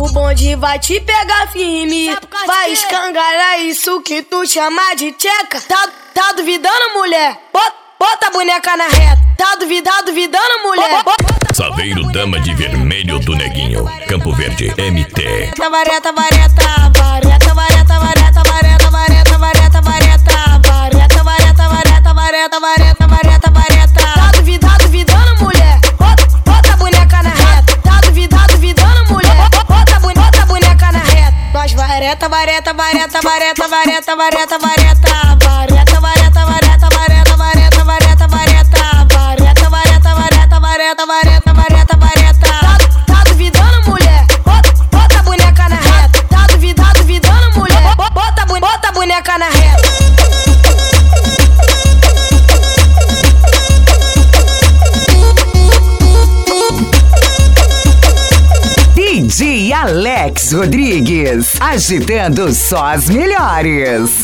O bonde vai te pegar firme, vai escangalhar isso que tu chama de tcheca. Tá duvidando, mulher? Bota a boneca na reta. Tá duvidando, mulher? Saveiro Dama de Vermelho do Neguinho, Campo Verde, MT. Vareta, vareta, vareta, vareta, vareta, vareta, vareta, vareta, vareta, vareta, vareta, vareta, vareta, vareta, vareta, vareta. Tá duvidando, mulher? Bota a boneca na reta. Tá duvidando, mulher? Bota a boneca na reta. Nós vareta, vareta, vareta, vareta, vareta, vareta, vareta, vareta, vareta, vareta, vareta, vareta, vareta, vareta, vareta, vareta, vareta, vareta, vareta, vareta. Tá duvidando, mulher? Bota a boneca na reta. Tá duvidando, mulher? Bota a boneca na reta. DJ Alex Rodrigues, agitando só as melhores.